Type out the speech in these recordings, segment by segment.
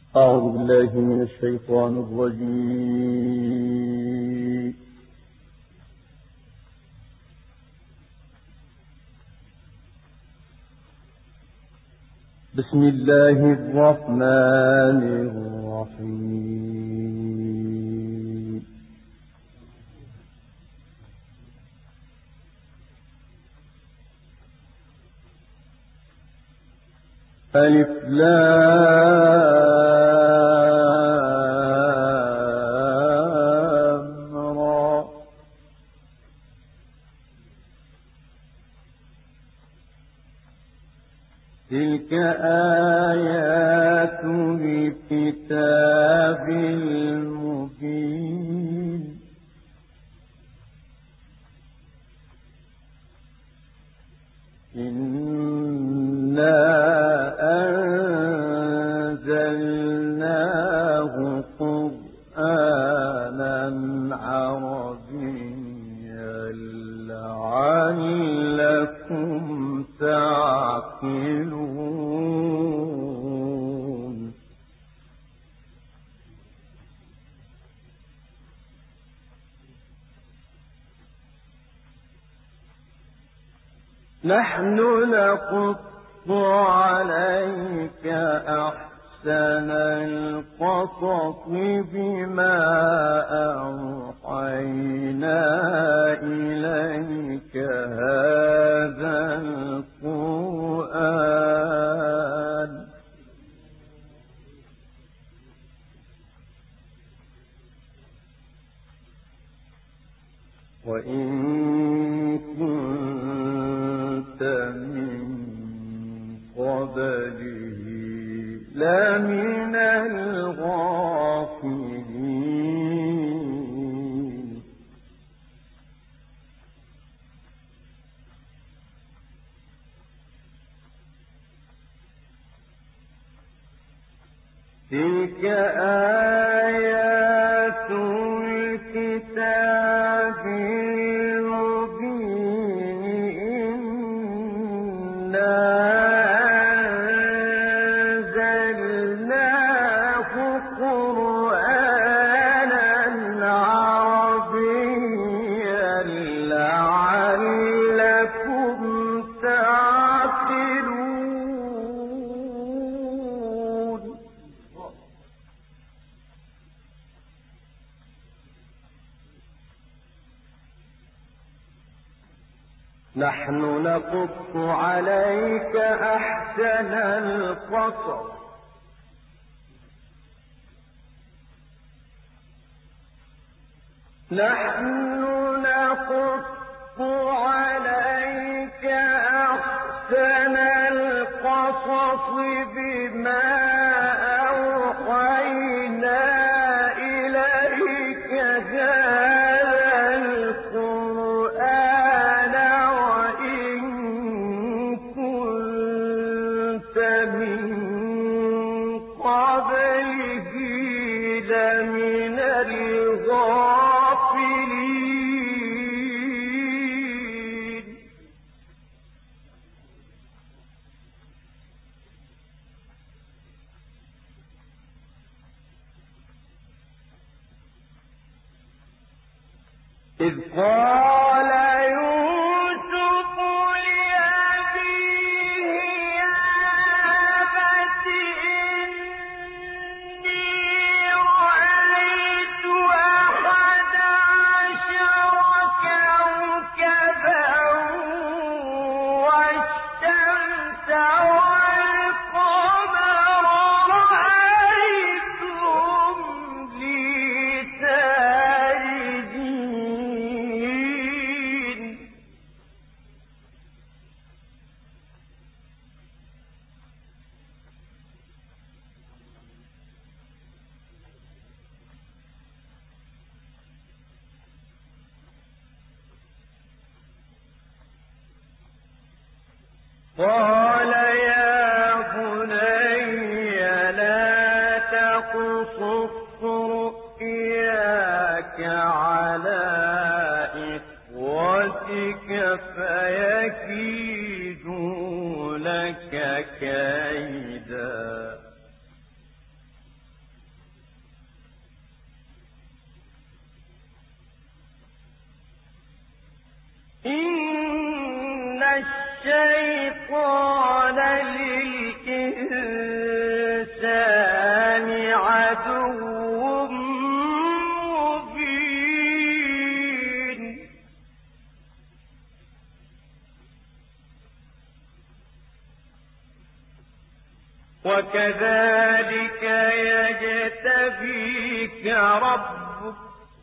أعوذ بالله من الشيطان الرجيم. بسم الله الرحمن الرحيم. ألف لام را. تلك آيات الكتاب المبين. إنا أنزلناه قرآنا عربيا لعلكم تعقلون. نحن نقص عليك أحسن القصص بما أوحينا إليك هذا القرآن وإن كنت من قبله لمن الغافلين. تلك آيات الكتاب المبين. إنا أنزلناه قرآنا عربيا لعلكم تعقلون. نحن نقص عليك أحسن القصص نحن نقص عليك أحسن القصص بما أوحينا إليك هذا القرآن وإن كنت من قبله لمن الغافلين. إذ قال يوسف لأبيه يا أبت إني رأيت أحد عشر كوكبا والشمس والقمر رأيتهم لي ساجدين. قال يا بني لا تقصص رؤياك على إخوتك فيكيدوا لك كيدا الشيطان للإنسان عدو مبين وكذلك يجتبيك ربك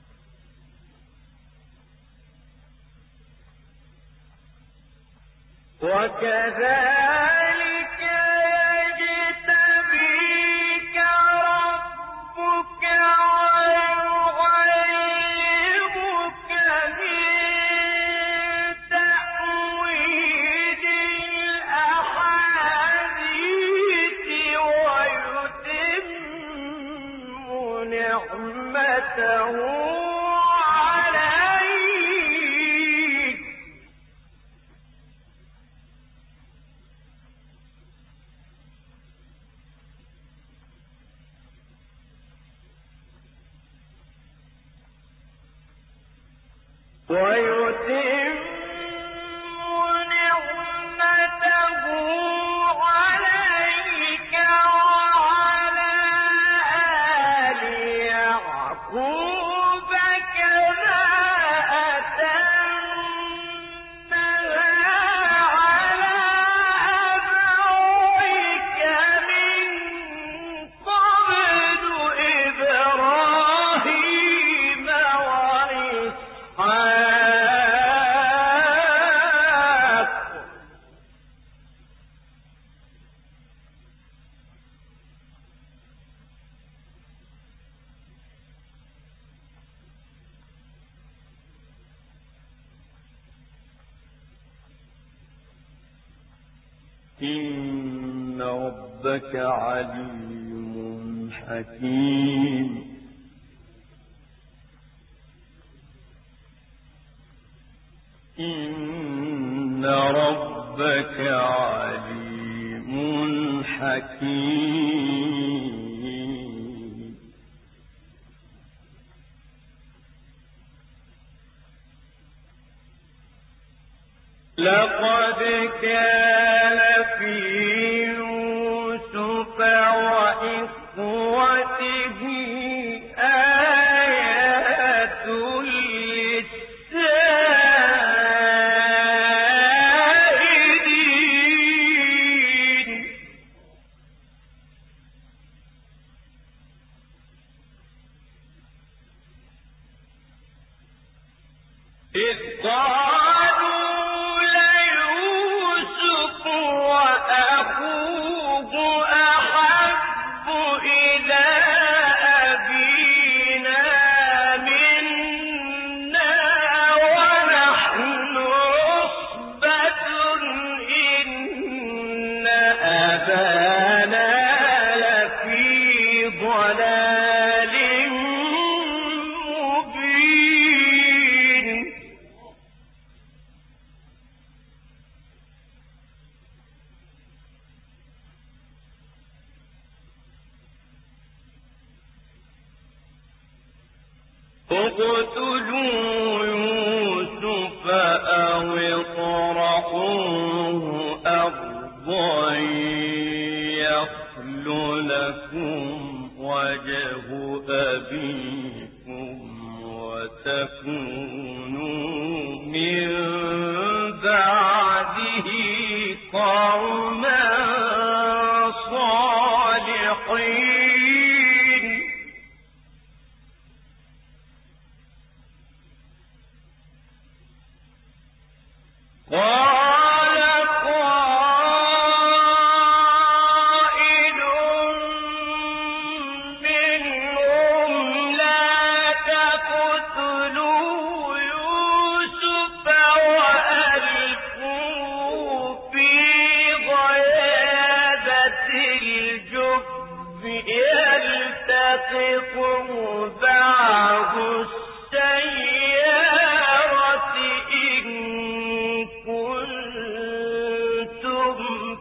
وكذلك يجتبيك ربك ويعلمك من تأويل الأحاديث ويتم نعمته عليك وعلى آل يعقوب كما أتمها على أبويك من قبل إبراهيم وإسحاق إن ربك عليم حكيم إن ربك عليم حكيم لقد كان في يوسف وإخوته آيات للسائلين إذ قالوا ليوسف وأخوه أحب إلى أبينا منا ونحن عصبة إن أبانا لفي ضلال مبين اقتلوا يوسف أو اطرحوه أرضا يخل لكم وجه أبيكم وتكونوا من بعده قوما صالحين قال قائل منهم لا تقتلوا يوسف وألقوه في غيابة الجب يلتقطه بعض السيارة إن كنتم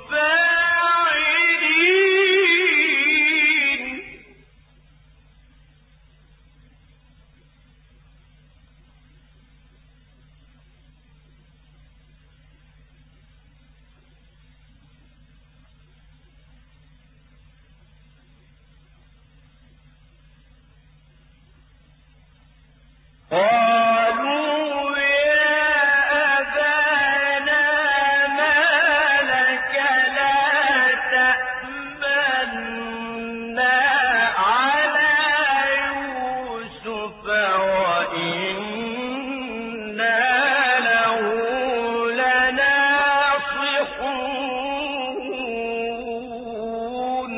فاعلين قالوا يا أبانا ما لك لا تأمنا على يوسف وإنا له لناصحون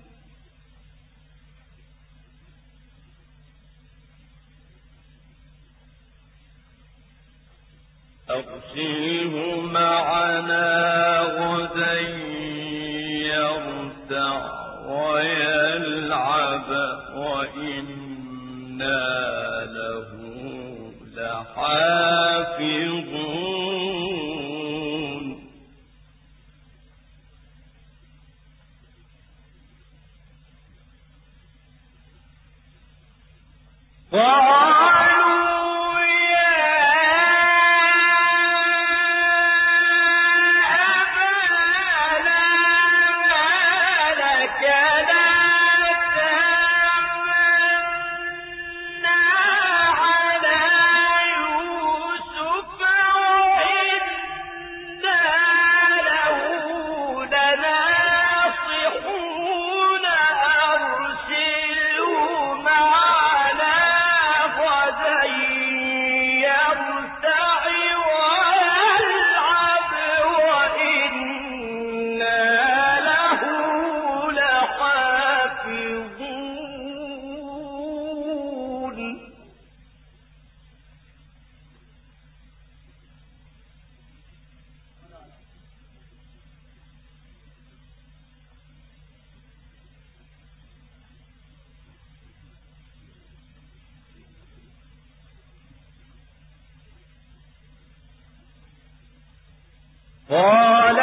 أرسله معنا غدا يرتع ويلعب وإنا له لحافظون قال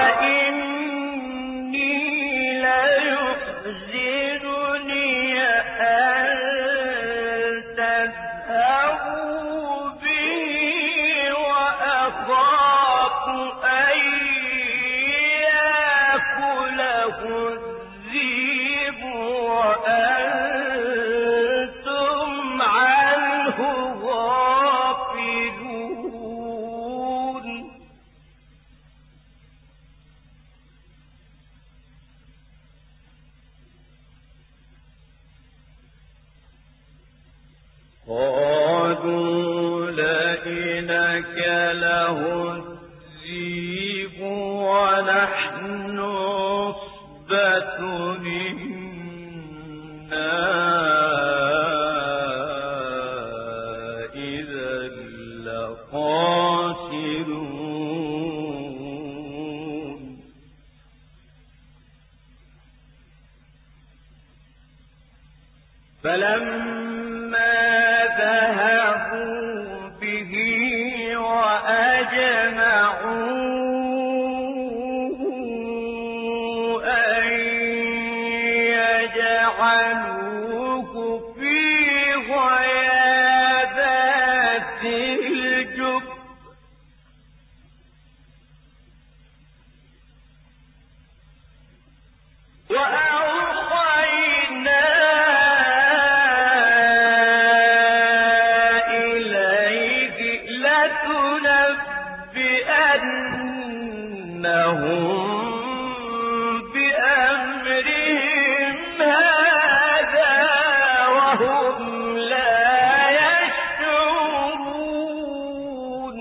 إني ليحزنني أن تذهبوا به وأخاف أن يأكله الذئب وأنتم عنه غافلون قالوا لئن أكله الذئب ونحن عصبة إنا إذا لخاسرون فلما ذهبوا به وأجمعوا أن يجعلوه في غيابات الجب وأوحينا لتنبئنهم بأمرهم هذا وهم لا يشعرون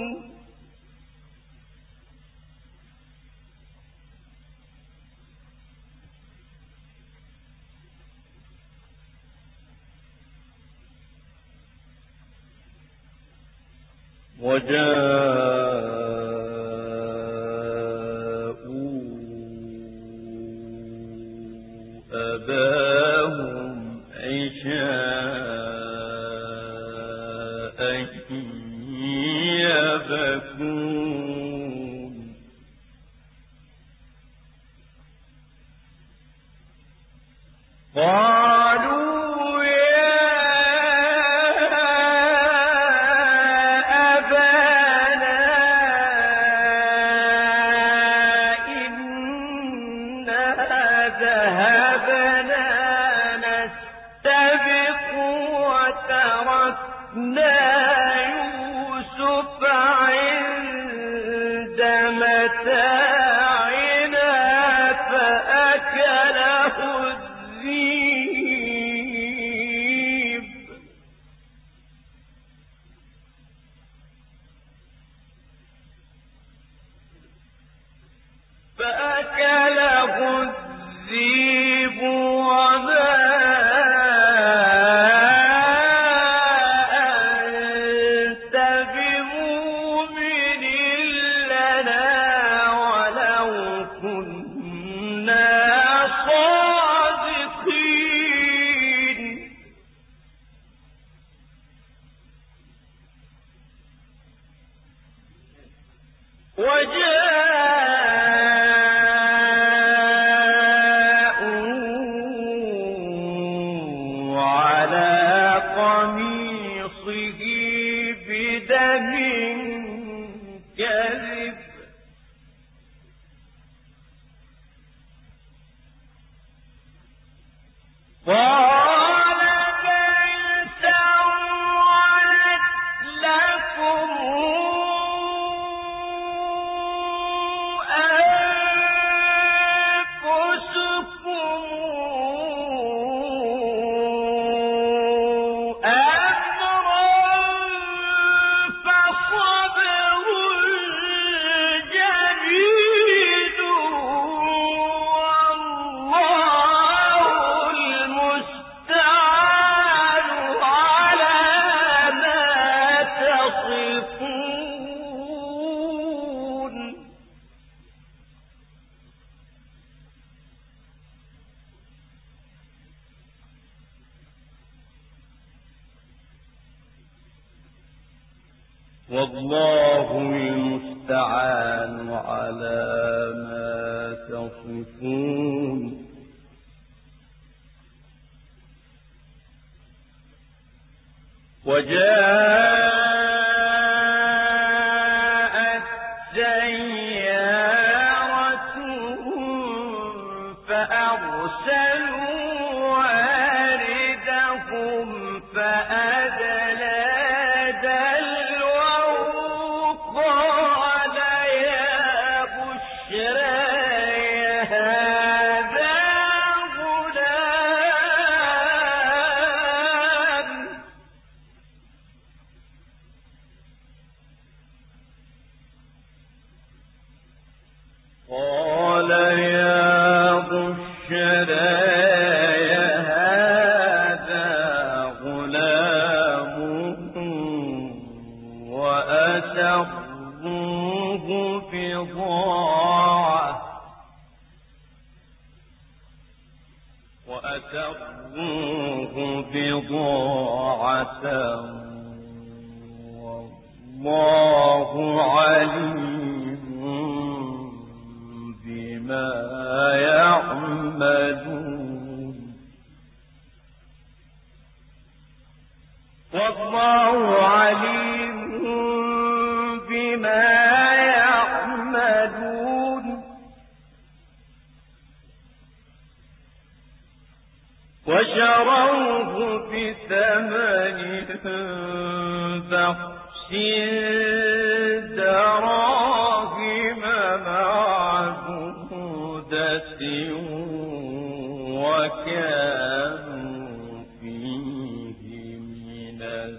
وجاءوا أباهم عشاء يبكون قالوا يا أبانا إنا ذهبنا نستبق وتركنا والله المستعان على ما تصفون. وجاءت سيارة فأرسلوا واردهم فأدلى دلوه قال يا بشرى هذا غلام. قال يا بشرى هذا غلام وأسروه بضاعة والله عليم بما يعملون. والله عليم بما يعملون. وشروه بثمن بخس دراهم معدودة وكانوا فيه من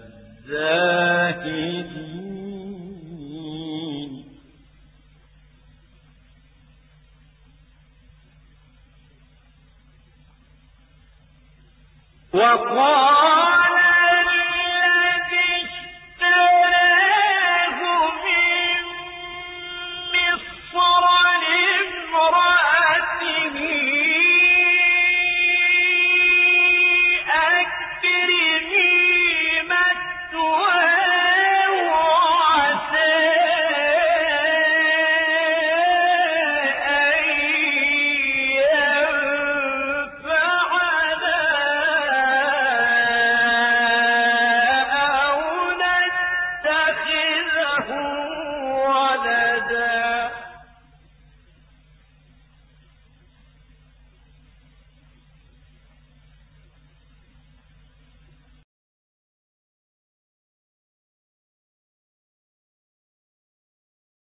الزاهدين. وقال